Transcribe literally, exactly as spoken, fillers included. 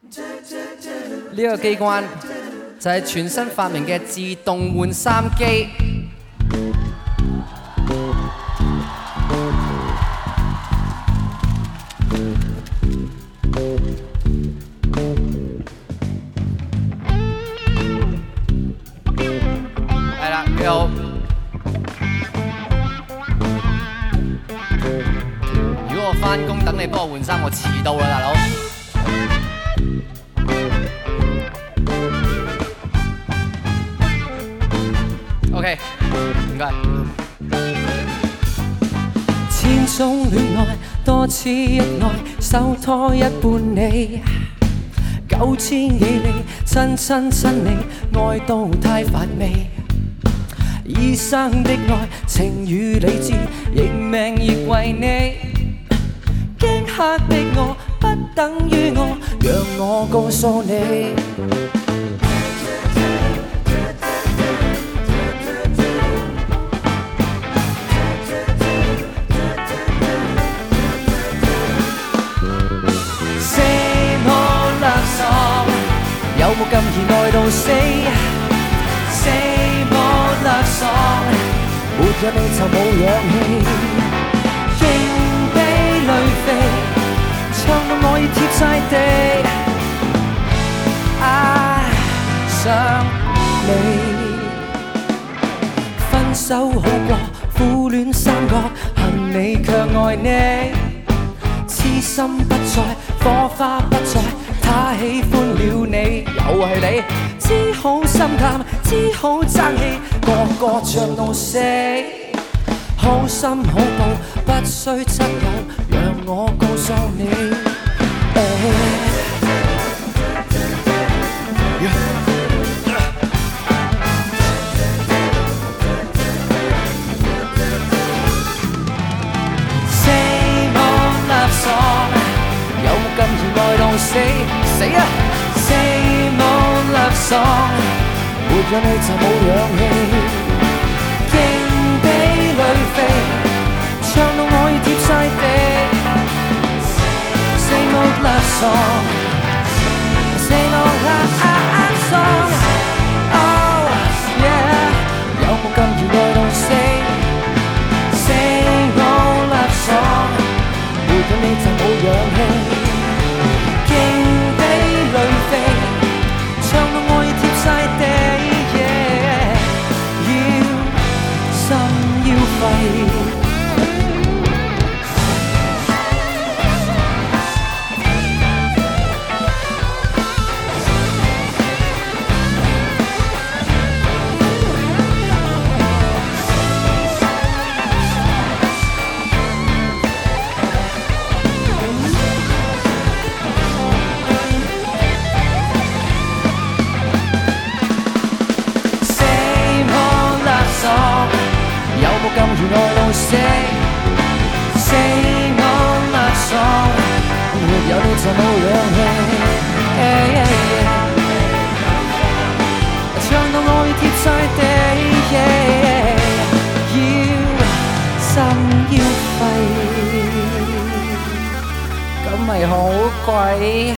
呢個機關就係全新發明嘅自動換衫機。係啦，幾好。如果我翻工等你幫我換衫，我遲到啦，大佬。OK， 唔該。千種戀愛，多次一愛，手拖一半你。九千幾里，親親親你，愛到太乏味。醫生的愛，情與理智，認命亦為你。驚嚇的我，不等於我，讓我告訴你。有冇咁易愛到死 ？Say more love song， 沒有你就冇氧氣，仍被累飛，唱到我要貼晒地。愛上你，分手好過苦戀三角，恨你卻愛你，痴心不再，火花不再。他喜歡了你，又係你，只好心淡，只好爭氣，個個唱到死，好心好報，不需親友，讓我告訴你。Say more love song， 有冇咁易愛到死？死啊 ！Say more love song， 沒有你就冇氧氣，勁地累飛，唱到我要貼晒地。Say more love song，Say more love song，Oh yeah， 有冇咁易愛到死 ？Say more love song， 沒有你就冇氧氣。唱到我要貼晒地， yeah， 要心要肺。有冇咁易愛到死 ？Say more love song， 沒有你就冇氧氣。Yeah, yeah, yeah， 唱到我要貼晒地 ，yeah， 要心要肺，咁咪好貴。